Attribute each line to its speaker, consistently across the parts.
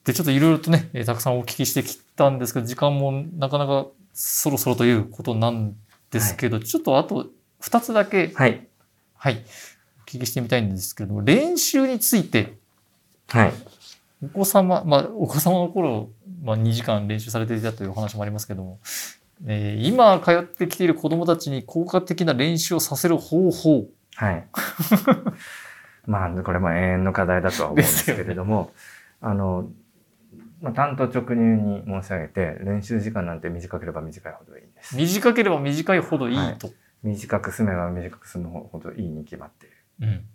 Speaker 1: で、ちょっといろいろとね、たくさんお聞きしてきたんですけど、時間もなかなかそろそろということなんですけど、ちょっとあと2つだけ、
Speaker 2: はい。
Speaker 1: お聞きしてみたいんですけれども、練習について、
Speaker 2: はい。
Speaker 1: お子様の頃、2時間練習されていたというお話もありますけども、今通ってきている子どもたちに効果的な練習をさせる方法。
Speaker 2: はい。これも永遠の課題だとは思うんですけれども、単刀直入に申し上げて、練習時間なんて短ければ短いほどいいです。
Speaker 1: 短ければ短いほどいいと。
Speaker 2: 短く済めば短く済むほどいいに決まっている。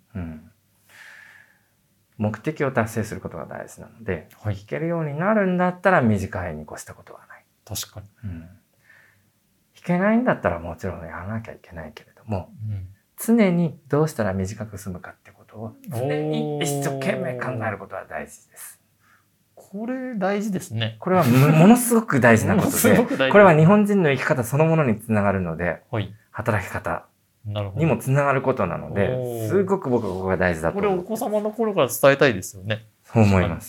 Speaker 2: 目的を達成することが大事なので、弾けるようになるんだったら短いに越したことはない。
Speaker 1: 確かに。弾
Speaker 2: けないんだったらもちろんやらなきゃいけないけれども、常にどうしたら短く済むかってことを常に一生懸命考えることは大事です。
Speaker 1: これ大事ですね。
Speaker 2: これはものすごく大事なことで、これは日本人の生き方そのものにつながるので、働き方にもつながることなので、すごく僕はここが大事だと思う。
Speaker 1: これお子様の頃から伝えたいですよね。
Speaker 2: そう思います。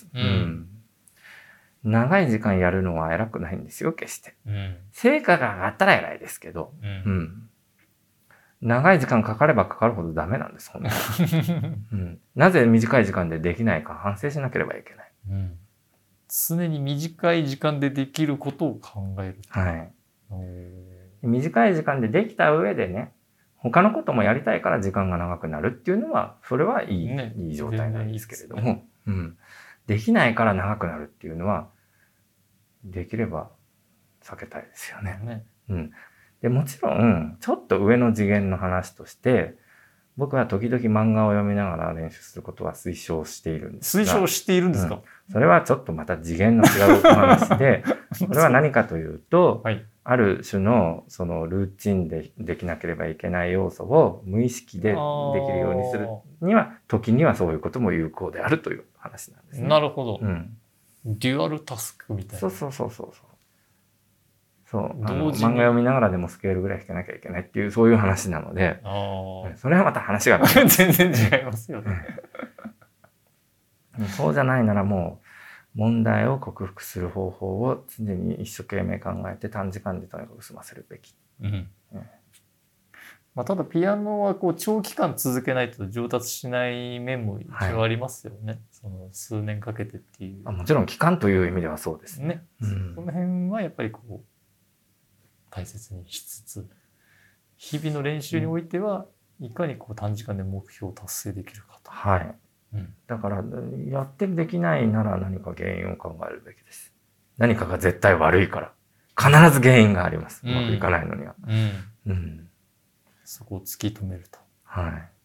Speaker 2: 長い時間やるのは偉くないんですよ、決して。成果が上がったら偉いですけど、長い時間かかればかかるほどダメなんです、本当に。なぜ短い時間でできないか反省しなければいけない。
Speaker 1: 常に短い時間でできることを考える。
Speaker 2: 短い時間でできた上でね、他のこともやりたいから時間が長くなるっていうのは、それはいい状態なんですけれども、できないから長くなるっていうのは、できれば避けたいですよね。でもちろん、ちょっと上の次元の話として、僕は時々漫画を読みながら練習することは推奨しているんですが。
Speaker 1: 推奨しているんですか？
Speaker 2: それはちょっとまた次元の違うお話で、それは何かというと、ある種のそのルーチンでできなければいけない要素を無意識でできるようにするには、時にはそういうことも有効であるという話なんですね。
Speaker 1: なるほど。デュアルタスクみたいな。
Speaker 2: そう。漫画読みながらでもスケールぐらい弾けなきゃいけないっていう、そういう話なので、それはまた話が
Speaker 1: 全然違いますよね。
Speaker 2: そうじゃないならもう、問題を克服する方法を常に一生懸命考えて短時間でとにかく済ませるべき。
Speaker 1: ただピアノはこう長期間続けないと上達しない面も一応ありますよね。その数年かけてっていう。
Speaker 2: もちろん期間という意味ではそうですね。
Speaker 1: その辺はやっぱりこう大切にしつつ、日々の練習においてはいかにこう短時間で目標を達成できるかと。だからやってできないなら何か原因を考えるべきです。何かが絶対悪いから。必ず原因があります。うまくいかないのには。 そこを突き止めると。